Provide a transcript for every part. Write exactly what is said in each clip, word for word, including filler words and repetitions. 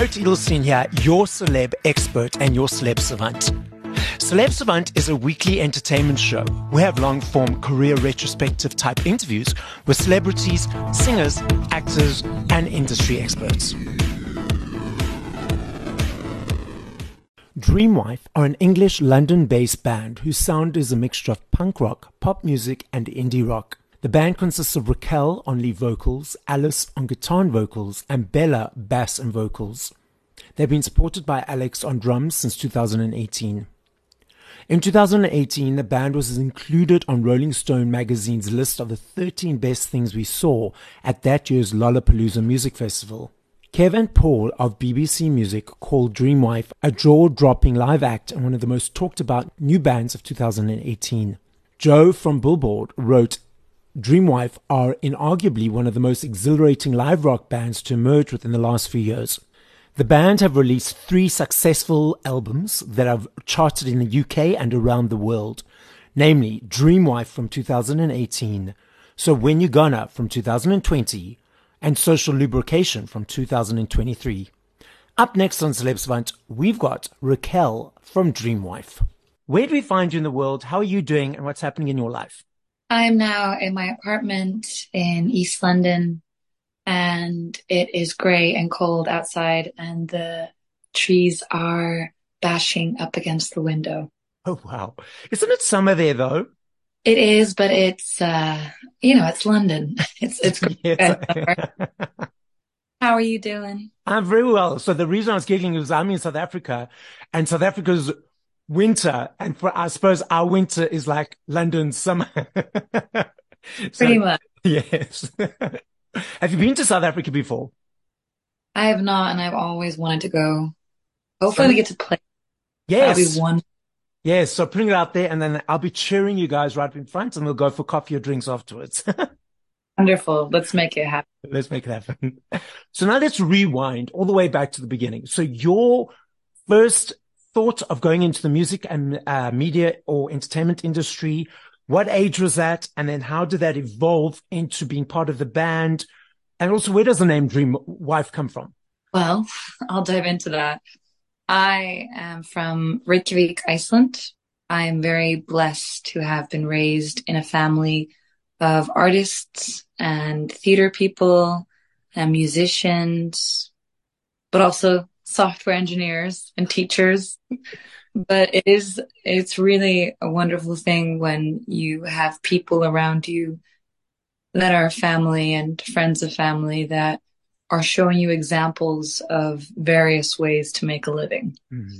Garrett Edelstein here, your celeb expert and your celeb savant. Celeb Savant is a weekly entertainment show. We have long-form career retrospective type interviews with celebrities, singers, actors, and industry experts. Dreamwife are an English London-based band whose sound is a mixture of punk rock, pop music, and indie rock. The band consists of Raquel on lead vocals, Alice on guitar and vocals, and Bella bass and vocals. They've been supported by Alex on drums since two thousand eighteen. In two thousand eighteen, the band was included on Rolling Stone magazine's list of the thirteen best things we saw at that year's Lollapalooza Music Festival. Kev and Paul of B B C Music called Dreamwife a jaw-dropping live act and one of the most talked about new bands of two thousand eighteen. Joe from Billboard wrote, Dreamwife are inarguably one of the most exhilarating live rock bands to emerge within the last few years. The band have released three successful albums that have charted in the U K and around the world, namely Dreamwife from two thousand eighteen, So When You Gonna from two thousand twenty, and Social Lubrication from two thousand twenty-three. Up next on Celeb Savant, we've got Raquel from Dreamwife. Where do we find you in the world? How are you doing and what's happening in your life? I'm now in my apartment in East London, and it is grey and cold outside, and the trees are bashing up against the window. Oh, wow. Isn't it summer there, though? It is, but it's, uh, you know, it's London. It's, it's great. How are you doing? I'm very well. So the reason I was giggling is I'm in South Africa, and South Africa's winter, and for I suppose our winter is like London's summer. So, pretty much. Yes. Have you been to South Africa before? I have not, and I've always wanted to go. Hopefully, so, we get to play. Yes. That'll be one. Yes. So putting it out there, and then I'll be cheering you guys right in front, and we'll go for coffee or drinks afterwards. Wonderful. Let's make it happen. Let's make it happen. So now let's rewind all the way back to the beginning. So your first thought of going into the music and uh, media or entertainment industry, what age was that? And then how did that evolve into being part of the band? And also, where does the name Dreamwife come from? Well, I'll dive into that. I am from Reykjavik, Iceland. I am very blessed to have been raised in a family of artists and theater people and musicians, but also software engineers and teachers. But it is, it's really a wonderful thing when you have people around you that are family and friends of family that are showing you examples of various ways to make a living. Mm-hmm.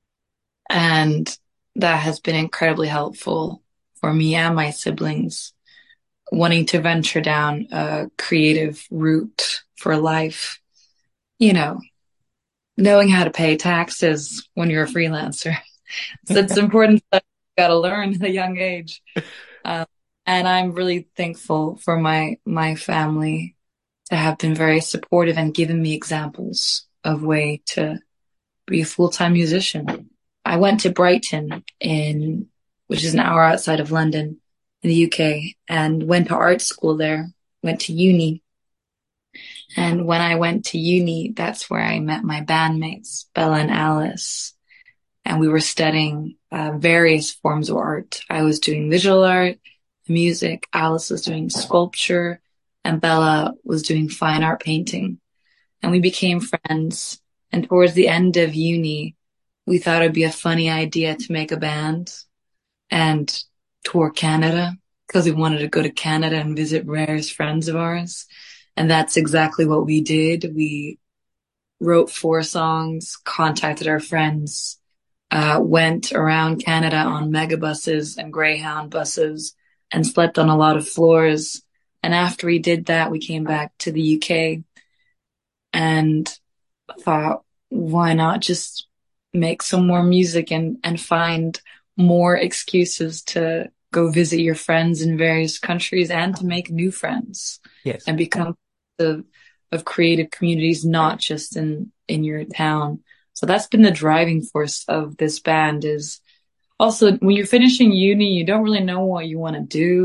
And that has been incredibly helpful for me and my siblings wanting to venture down a creative route for life. You know, knowing how to pay taxes when you're a freelancer. So it's important that you got to learn at a young age. Um, and I'm really thankful for my, my family to have been very supportive and given me examples of way to be a full-time musician. I went to Brighton in, which is an hour outside of London in the U K, and went to art school there, went to uni. And when I went to uni, that's where I met my bandmates, Bella and Alice. And we were studying uh, various forms of art. I was doing visual art, music. Alice was doing sculpture, and Bella was doing fine art painting. And we became friends. And towards the end of uni, we thought it'd be a funny idea to make a band and tour Canada, because we wanted to go to Canada and visit various friends of ours. And that's exactly what we did. We wrote four songs, contacted our friends, uh, went around Canada on megabuses and Greyhound buses, and slept on a lot of floors. And after we did that, we came back to the U K and thought, why not just make some more music and, and find more excuses to go visit your friends in various countries and to make new friends. Yes. And become of, of creative communities, not just in, in your town. So that's been the driving force of this band. Is also when you're finishing uni, you don't really know what you want to do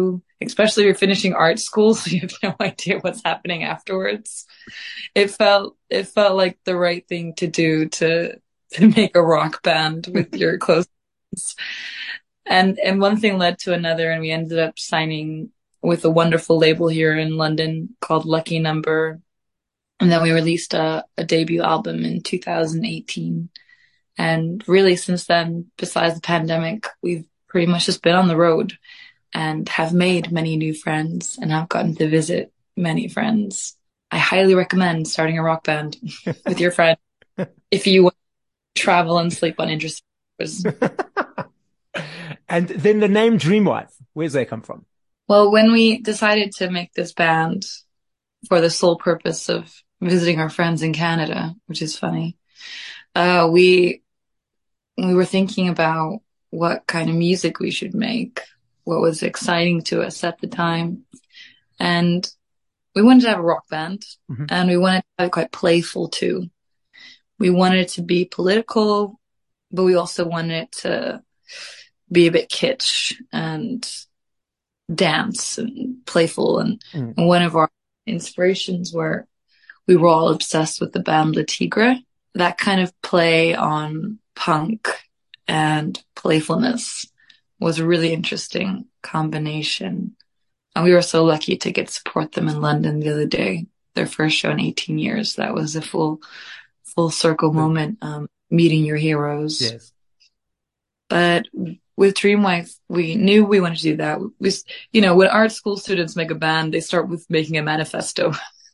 especially if you're finishing art school, so you have no idea what's happening afterwards. It felt it felt like the right thing to do to to make a rock band with your close friends. And and one thing led to another, and we ended up signing with a wonderful label here in London called Lucky Number. And then we released a, a debut album in two thousand eighteen. And really since then, besides the pandemic, we've pretty much just been on the road and have made many new friends and have gotten to visit many friends. I highly recommend starting a rock band with your friend if you want to travel and sleep on interesting tours. And then the name Dreamwife, where's that come from? Well, when we decided to make this band for the sole purpose of visiting our friends in Canada, which is funny, uh, we we were thinking about what kind of music we should make, what was exciting to us at the time. And we wanted to have a rock band, mm-hmm. and we wanted to have it quite playful too. We wanted it to be political, but we also wanted it to be a bit kitsch and dance and playful. And, mm. and one of our inspirations were we were all obsessed with the band Le Tigre. That kind of play on punk and playfulness was a really interesting combination. And we were so lucky to get to support them in London the other day, their first show in eighteen years. That was a full, full circle moment, um, meeting your heroes. Yes. But with Dreamwife, we knew we wanted to do that. We, you know, when art school students make a band, they start with making a manifesto.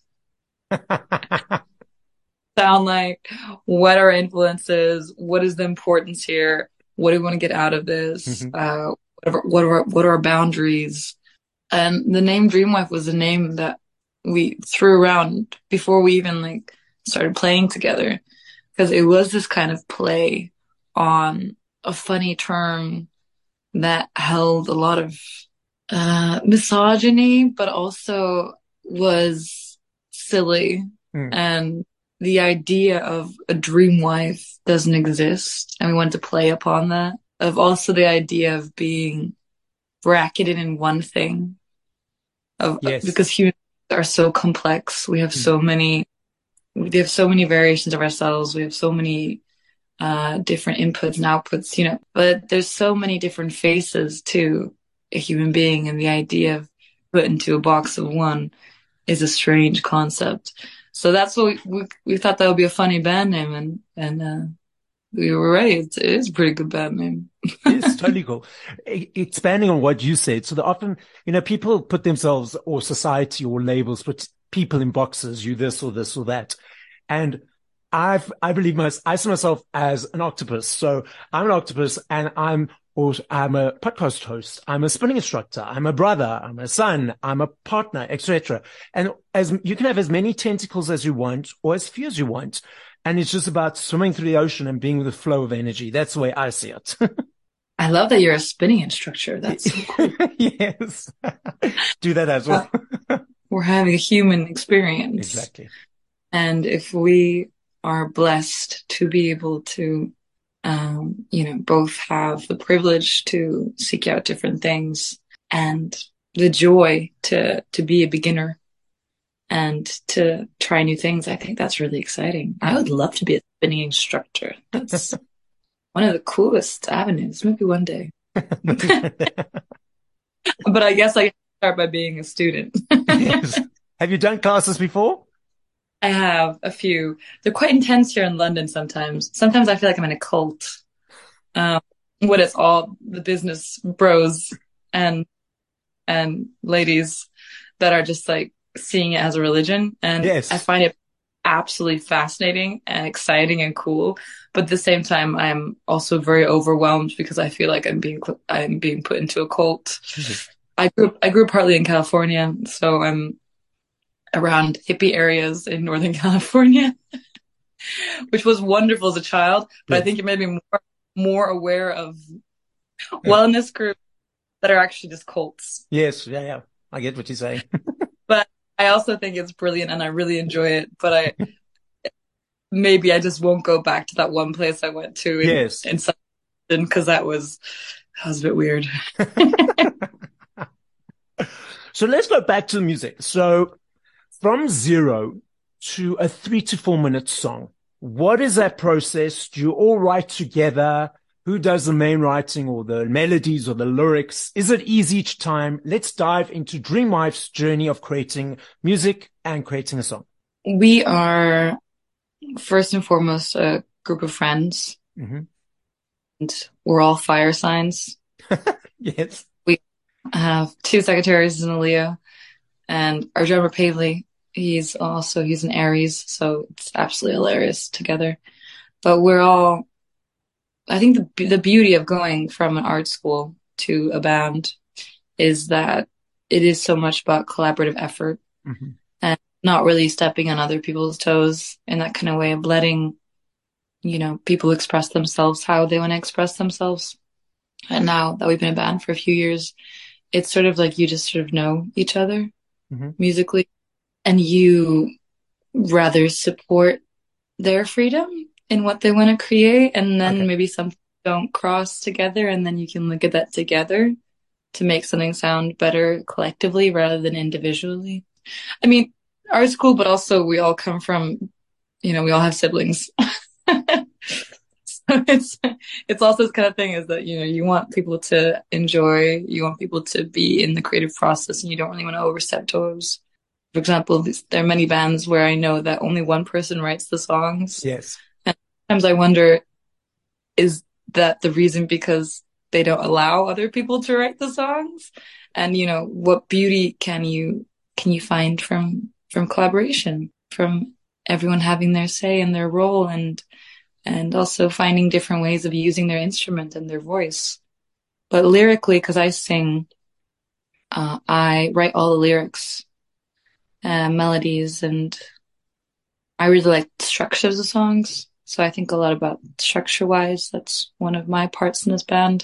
Sound like, what are our influences? What is the importance here? What do we want to get out of this? Mm-hmm. Uh, what are, what are, what are our boundaries? And the name Dreamwife was a name that we threw around before we even like started playing together, because it was this kind of play on a funny term that held a lot of uh, misogyny, but also was silly. Mm. And the idea of a dream wife doesn't exist. And we wanted to play upon that, of also the idea of being bracketed in one thing. Of, yes. Because humans are so complex. We have mm. so many, we have so many variations of ourselves. We have so many uh, different inputs and outputs, you know, but there's so many different faces to a human being. And the idea of put into a box of one is a strange concept. So that's what we, we, we thought that would be a funny band name, and, and, uh, we were ready. It's, it is a pretty good band name. It's totally cool. Expanding on what you said. So that often, you know, people put themselves, or society or labels, put people in boxes, you this or this or that. And I've, I believe most, I see myself as an octopus. So I'm an octopus, and I'm, or I'm a podcast host. I'm a spinning instructor. I'm a brother. I'm a son. I'm a partner, et cetera. And as you can have as many tentacles as you want, or as few as you want. And it's just about swimming through the ocean and being with the flow of energy. That's the way I see it. I love that you're a spinning instructor. That's so cool. Yes. Do that as well. We're having a human experience. Exactly. And if we are blessed to be able to, um, you know, both have the privilege to seek out different things and the joy to, to be a beginner and to try new things, I think that's really exciting. I would love to be a spinning instructor. That's one of the coolest avenues. Maybe one day. But I guess I start by being a student. Yes. Have you done classes before? I have a few. They're quite intense here in London sometimes. Sometimes I feel like I'm in a cult. Um, when it's all the business bros and and ladies that are just like seeing it as a religion. And yes. I find it absolutely fascinating and exciting and cool. But at the same time, I'm also very overwhelmed because I feel like I'm being I'm being put into a cult. Mm-hmm. I grew I grew up partly in California, so I'm around hippie areas in Northern California, which was wonderful as a child. But yes. I think it made me more, more aware of wellness groups that are actually just cults. Yes, yeah, yeah. I get what you're saying. But I also think it's brilliant and I really enjoy it. But I maybe I just won't go back to that one place I went to in, yes. in because that was that was a bit weird. So let's go back to the music. So from zero to a three to four minute song, what is that process? Do you all write together? Who does the main writing or the melodies or the lyrics? Is it easy each time? Let's dive into Dream Wife's journey of creating music and creating a song. We are first and foremost a group of friends, Mm-hmm. and we're all fire signs. Yes. We have two Sagittarius and a Leo, and our drummer Paisley, he's also he's an Aries, so it's absolutely hilarious together. But we're all, I think the the beauty of going from an art school to a band is that it is so much about collaborative effort Mm-hmm. and not really stepping on other people's toes in that kind of way of letting, you know, people express themselves how they want to express themselves. And now that we've been a band for a few years, it's sort of like you just sort of know each other Mm-hmm. musically, and you rather support their freedom in what they want to create, and then Okay. maybe some don't cross together, and then you can look at that together to make something sound better collectively rather than individually. I mean, our school, but also we all come from, you know, we all have siblings. So it's it's also this kind of thing is that, you know, you want people to enjoy, you want people to be in the creative process, and you don't really want to overstep toes. For example, this, there are many bands where I know that only one person writes the songs. Yes. And sometimes I wonder, is that the reason because they don't allow other people to write the songs? And, you know, what beauty can you can you find from from collaboration, from everyone having their say and their role, and and also finding different ways of using their instrument and their voice. But lyrically, because I sing, uh, I write all the lyrics, uh, melodies, and I really like the structures of songs. So I think a lot about structure-wise. That's one of my parts in this band.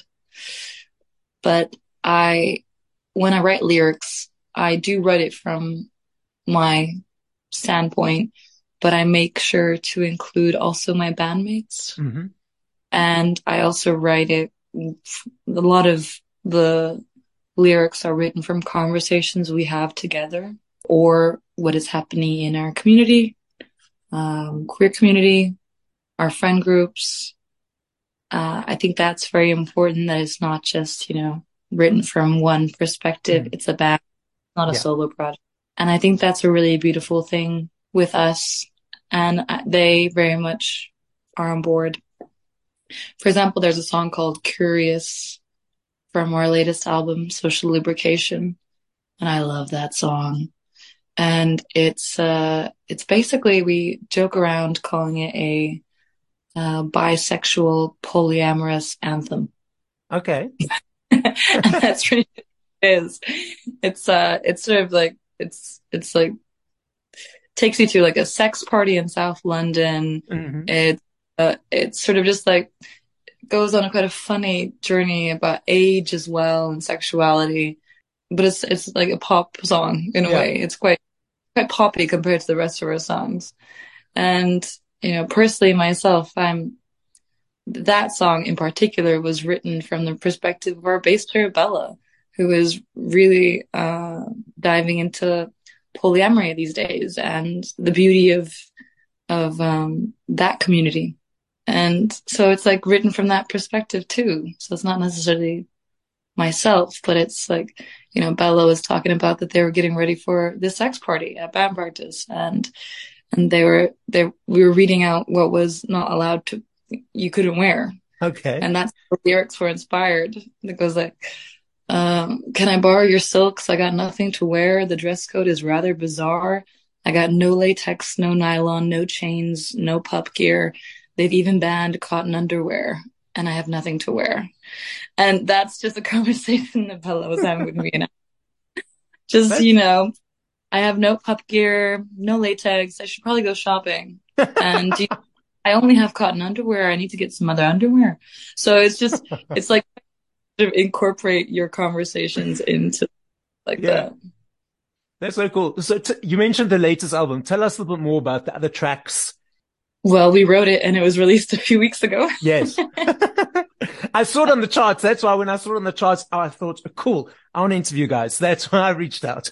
But I, when I write lyrics, I do write it from my standpoint, but I make sure to include also my bandmates. Mm-hmm. And I also write it, a lot of the lyrics are written from conversations we have together or what is happening in our community, um, queer community, our friend groups. Uh, I think that's very important that it's not just, you know, written from one perspective. Mm. It's a band, not a Yeah. solo project. And I think that's a really beautiful thing with us. And they very much are on board. For example, there's a song called Curious from our latest album, Social Lubrication. And I love that song. And it's, uh, it's basically, we joke around calling it a, uh, bisexual polyamorous anthem. Okay. And that's really what it is. It's, uh, it's sort of like, it's, it's like, takes you to like a sex party in South London. Mm-hmm. It, uh, it's sort of just like, goes on a quite a funny journey about age as well and sexuality. But it's, it's like a pop song in a Yeah. way. It's quite, quite poppy compared to the rest of our songs. And, you know, personally myself, I'm, that song in particular was written from the perspective of our bass player, Bella, who is really, uh, diving into polyamory these days and the beauty of, of, um, that community. And so it's like written from that perspective too. So it's not necessarily myself, but it's like, you know, Bella was talking about that they were getting ready for the sex party at band practice, and and they were they we were reading out what was not allowed to, you couldn't wear, Okay. and that's the lyrics were inspired. It goes like, um, "Can I borrow your silks? I got nothing to wear. The dress code is rather bizarre. I got no latex, no nylon, no chains, no pup gear. They've even banned cotton underwear, and I have nothing to wear." And that's just a conversation that Bella was having with me. And I, just, That's- you know, I have no pup gear, no latex. I should probably go shopping. And do you, I only have cotton underwear. I need to get some other underwear. So it's just, it's like sort of incorporate your conversations into like Yeah. that. That's so cool. So t- you mentioned the latest album. Tell us a little bit more about the other tracks. Well, we wrote it and it was released a few weeks ago. Yes. I saw it on the charts. That's why when I saw it on the charts, I thought, cool, I want to interview you guys. That's why I reached out.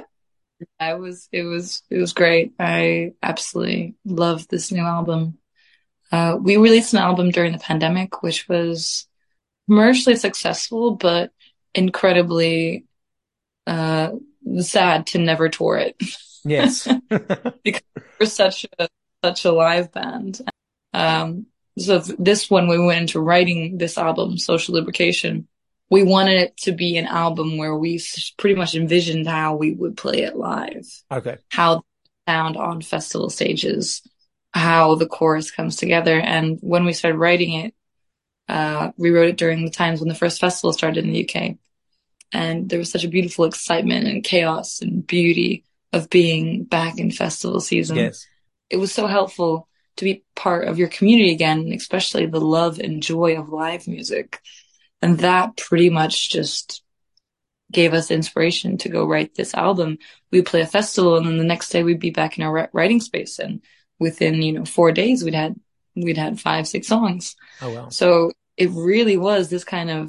I was, it was, it was great. I absolutely love this new album. Uh, we released an album during the pandemic, which was commercially successful, but incredibly, uh, sad to never tour it. Yes. Because we're such a, such a live band. Um, so this one, we went into writing this album, Social Lubrication. We wanted it to be an album where we pretty much envisioned how we would play it live. Okay. How it sound on festival stages, how the chorus comes together. And when we started writing it, uh, we wrote it during the times when the first festival started in the U K. And there was such a beautiful excitement and chaos and beauty of being back in festival season. Yes. It was so helpful to be part of your community again, especially the love and joy of live music. And that pretty much just gave us inspiration to go write this album. We'd play a festival and then the next day we'd be back in our writing space. And within, you know, four days we'd had, we'd had five, six songs. Oh, wow. So it really was this kind of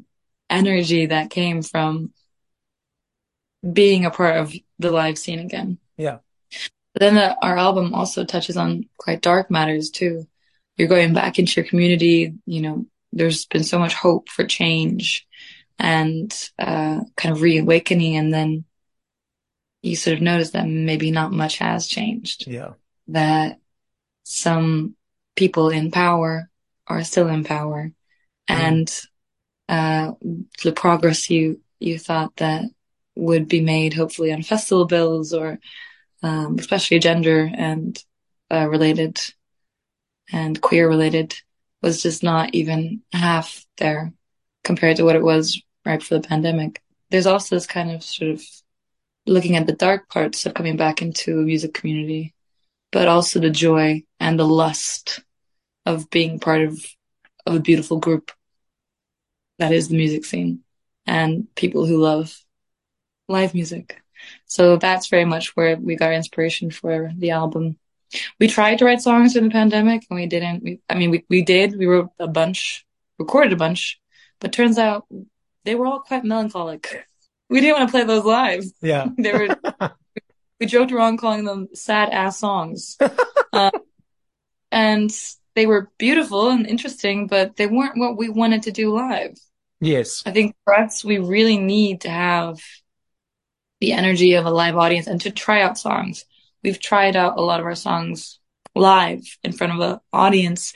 energy that came from being a part of the live scene again. Yeah. But then the, our album also touches on quite dark matters too. You're going back into your community, you know, there's been so much hope for change and uh, kind of reawakening. And then you sort of notice that maybe not much has changed. Yeah. That some people in power are still in power. Mm. And uh, the progress you, you thought that would be made hopefully on festival bills or um, especially gender and uh, related and queer related was just not even half there compared to what it was right before the pandemic. There's also this kind of sort of looking at the dark parts of coming back into a music community, but also the joy and the lust of being part of, of a beautiful group that is the music scene and people who love live music. So that's very much where we got our inspiration for the album. We tried to write songs during the pandemic and we didn't. We, I mean, we, we did. We wrote a bunch, recorded a bunch, but turns out they were all quite melancholic. We didn't want to play those live. Yeah. They were, we joked around calling them sad ass songs. um, and they were beautiful and interesting, but they weren't what we wanted to do live. Yes. I think for us, we really need to have the energy of a live audience and to try out songs. We've tried out a lot of our songs live in front of an audience,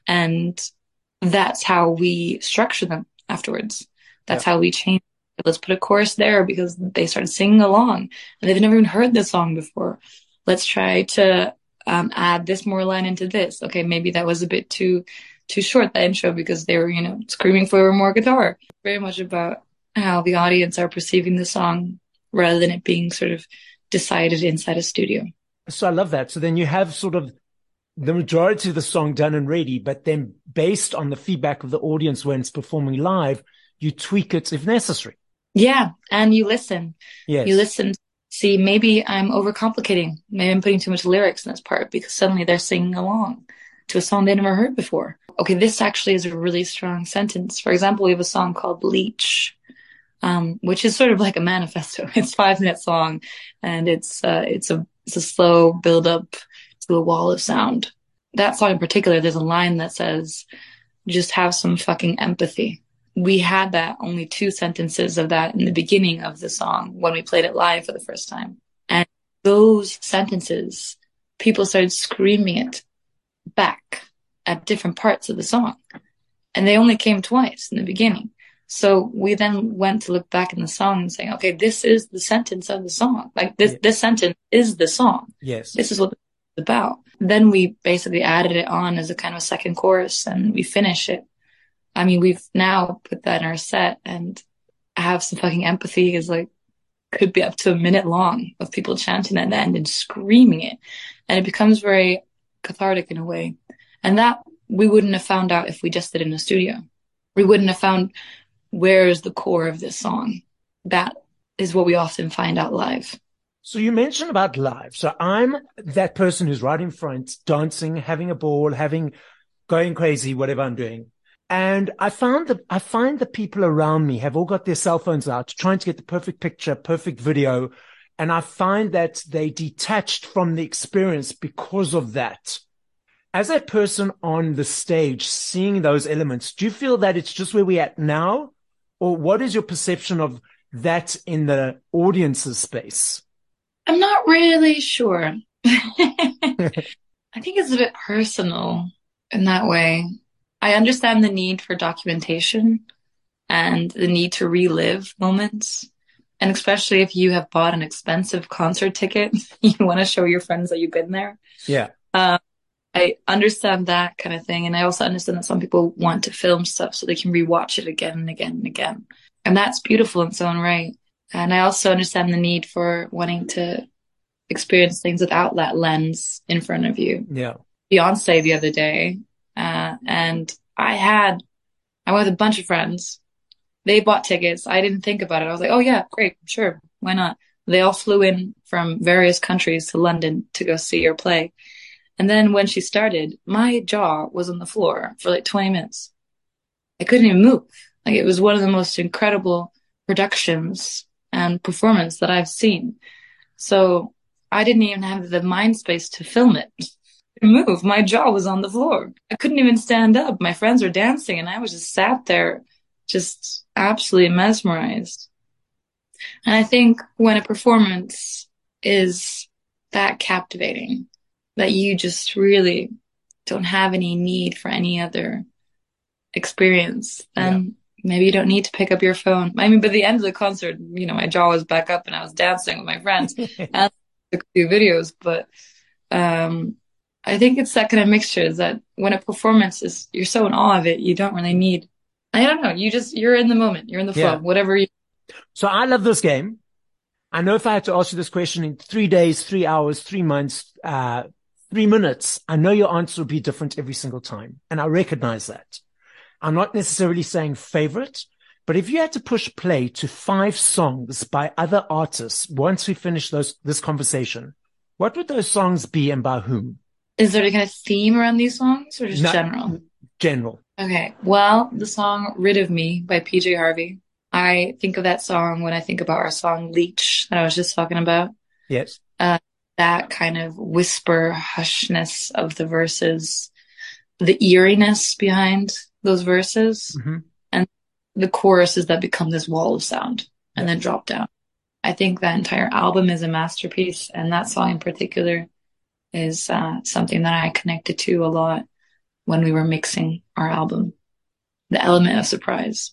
and that's how we structure them afterwards. That's yeah. how we change. Let's put a chorus there because they started singing along and they've never even heard this song before. Let's try to um, add this more line into this. Okay, maybe that was a bit too too short, that intro, because they were, you know, screaming for more guitar. Very much about how the audience are perceiving the song rather than it being sort of decided inside a studio. So I love that. So then you have sort of the majority of the song done and ready, but then based on the feedback of the audience when it's performing live, you tweak it if necessary. Yeah. And you listen. Yes. You listen. See, maybe I'm overcomplicating. Maybe I'm putting too much lyrics in this part because suddenly they're singing along to a song they never heard before. Okay, this actually is a really strong sentence. For example, we have a song called Bleach, um, which is sort of like a manifesto. It's five minutes long and it's, uh, it's a, it's a slow build up to a wall of sound. That song in particular, there's a line that says, just have some fucking empathy. We had that only two sentences of that in the beginning of the song when we played it live for the first time. And those sentences, people started screaming it back at different parts of the song. And they only came twice in the beginning. So we then went to look back in the song and saying, okay, this is the sentence of the song. Like this, yeah. this sentence is the song. Yes. This is what it's about. Then we basically added it on as a kind of second chorus and we finish it. I mean, we've now put that in our set, and have some fucking empathy is like, could be up to a minute long of people chanting at the end and screaming it. And it becomes very cathartic in a way. And that we wouldn't have found out if we just did it in a studio. We wouldn't have found where is the core of this song. That is what we often find out live. So you mentioned about live. So I'm that person who's right in front, dancing, having a ball, having, going crazy, whatever I'm doing. And I found that I find the people around me have all got their cell phones out, trying to get the perfect picture, perfect video. And I find that they detached from the experience because of that. As a person on the stage, seeing those elements, do you feel that it's just where we're at now? Or what is your perception of that in the audience's space? I'm not really sure. I think it's a bit personal in that way. I understand the need for documentation and the need to relive moments. And especially if you have bought an expensive concert ticket, you want to show your friends that you've been there. Yeah. Um, I understand that kind of thing. And I also understand that some people want to film stuff so they can rewatch it again and again and again. And that's beautiful in its own right. And I also understand the need for wanting to experience things without that lens in front of you. Yeah. Beyonce the other day, uh, and I had, I went with a bunch of friends. They bought tickets. I didn't think about it. I was like, oh yeah, great, sure, why not? They all flew in from various countries to London to go see her play. And then when she started, my jaw was on the floor for like twenty minutes. I couldn't even move. Like it was one of the most incredible productions and performance that I've seen. So I didn't even have the mind space to film it, to move. My jaw was on the floor. I couldn't even stand up. My friends were dancing and I was just sat there, just absolutely mesmerized. And I think when a performance is that captivating, that you just really don't have any need for any other experience, then yeah. maybe you don't need to pick up your phone. I mean, by the end of the concert, you know, my jaw was back up and I was dancing with my friends and I took a few videos. But um, I think it's that kind of mixture is that when a performance is, you're so in awe of it, you don't really need, I don't know, you just, you're in the moment, you're in the flow, yeah. whatever you. So I love this game. I know if I had to ask you this question in three days, three hours, three months, uh, three minutes, I know your answer will be different every single time. And I recognize that. I'm not necessarily saying favorite, but if you had to push play to five songs by other artists, once we finish those, this conversation, what would those songs be and by whom? Is there a kind of theme around these songs or just no, general? General. Okay. Well, the song Rid of Me by P J Harvey. I think of that song when I think about our song Leech that I was just talking about. Yes. Uh, that kind of whisper hushness of the verses, the eeriness behind those verses, mm-hmm. and the choruses that become this wall of sound and yeah. then drop down. I think that entire album is a masterpiece, and that song in particular is uh, something that I connected to a lot when we were mixing our album. The element of surprise.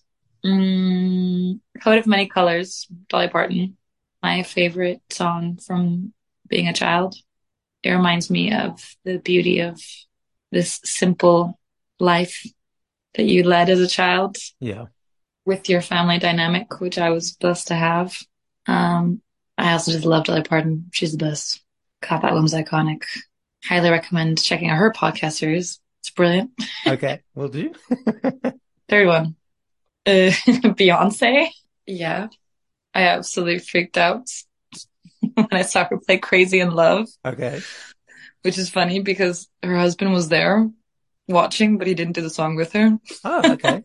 Mm, Coat of Many Colors, Dolly Parton, my favorite song from being a child. It reminds me of the beauty of this simple life that you led as a child. Yeah. With your family dynamic, which I was blessed to have. Um, I also just love Dolly Parton. She's the best. God, that woman's iconic. Highly recommend checking out her podcast series. It's brilliant. Okay, will do. Third one. Uh, Beyonce. Yeah. I absolutely freaked out when I saw her play Crazy in Love. Okay. Which is funny because her husband was there watching, but he didn't do the song with her. Oh, okay.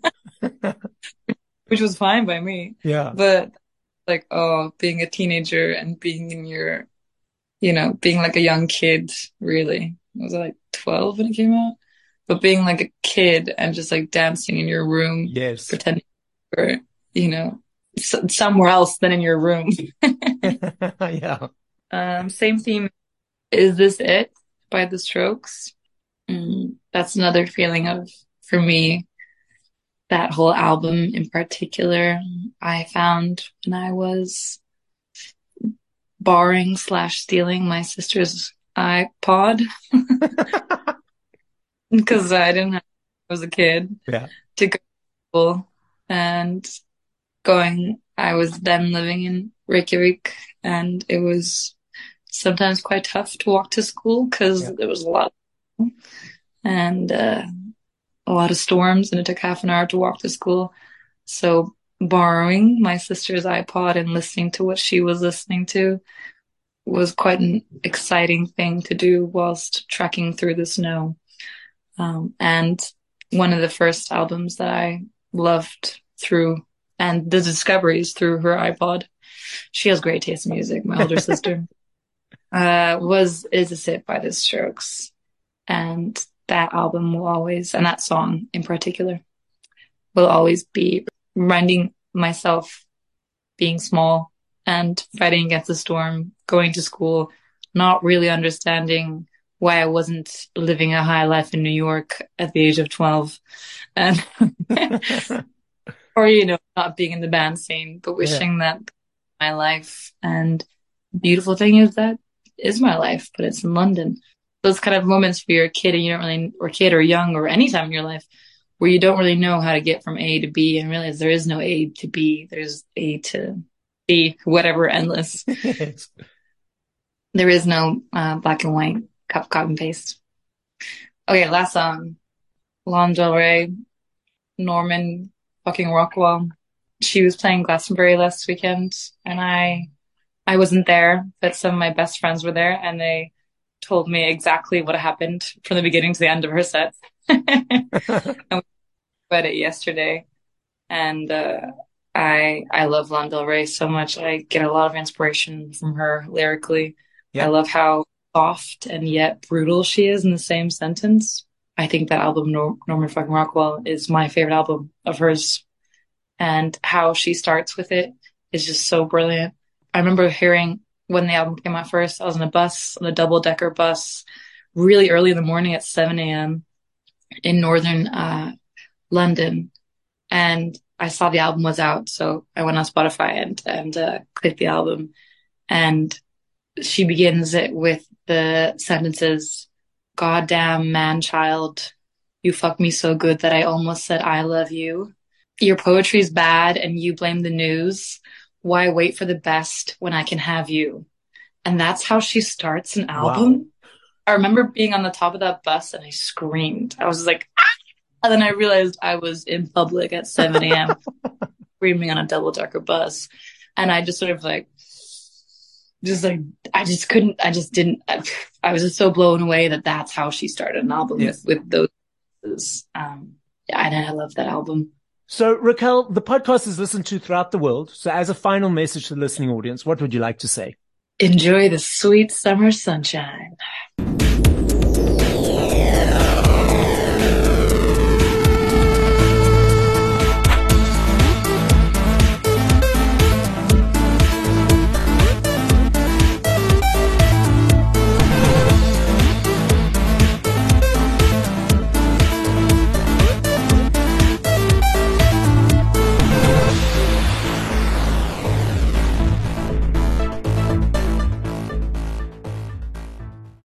Which was fine by me. Yeah. But like, oh, being a teenager and being in your, you know, being like a young kid, really. Was I like twelve when it came out? But being like a kid and just like dancing in your room. Yes. Pretending you were, you know, s- somewhere else than in your room. Yeah. Um, same theme. Is This It by The Strokes. Mm, that's another feeling of, for me, that whole album in particular, I found when I was borrowing slash stealing my sister's iPod because I didn't have, I was a kid yeah. to go to school and going, I was then living in Reykjavik and it was sometimes quite tough to walk to school because yeah. there was a lot of, and uh, a lot of storms and it took half an hour to walk to school. So borrowing my sister's iPod and listening to what she was listening to was quite an exciting thing to do whilst trekking through the snow. Um, and one of the first albums that I loved through, and the discoveries through her iPod. She has great taste in music, my older sister. Uh, was Is This It by The Strokes. And that album will always, and that song in particular, will always be reminding myself being small and fighting against the storm, going to school, not really understanding why I wasn't living a high life in New York at the age of twelve. And or, you know, not being in the band scene, but wishing yeah. that my life. And the beautiful thing is that is my life, but it's in London. Those kind of moments where you're a kid and you don't really, or kid or young or any time in your life where you don't really know how to get from A to B and realize there is no A to B. There's A to B, whatever, endless. Yes. There is no uh, black and white cup, cut, and paste. Okay, last song. Lana Del Rey, Norman fucking Rockwell. She was playing Glastonbury last weekend, and I, I wasn't there, but some of my best friends were there, and they told me exactly what happened from the beginning to the end of her set. And we read it yesterday, and uh, I I love Lana Del Rey so much. I get a lot of inspiration from her lyrically. Yep. I love how soft and yet brutal she is in the same sentence. I think that album, Nor- Norman fucking Rockwell, is my favorite album of hers. And how she starts with it is just so brilliant. I remember hearing when the album came out first, I was on a bus, on a double-decker bus, really early in the morning at seven a.m. in northern uh, London. And I saw the album was out, so I went on Spotify and, and uh, clicked the album. And she begins it with the sentences, "Goddamn man-child, you fuck me so good that I almost said I love you. Your poetry's bad and you blame the news. Why wait for the best when I can have you?" And that's how she starts an album. Wow. I remember being on the top of that bus and I screamed. I was like, ah! And then I realized I was in public at seven a.m. screaming on a double-decker bus. And I just sort of like, just like, I just couldn't, I just didn't, I, I was just so blown away that that's how she started an album. Yes. with, with those. Um, yeah, and I love that album. So, Raquel, the podcast is listened to throughout the world. So as a final message to the listening audience, what would you like to say? Enjoy the sweet summer sunshine.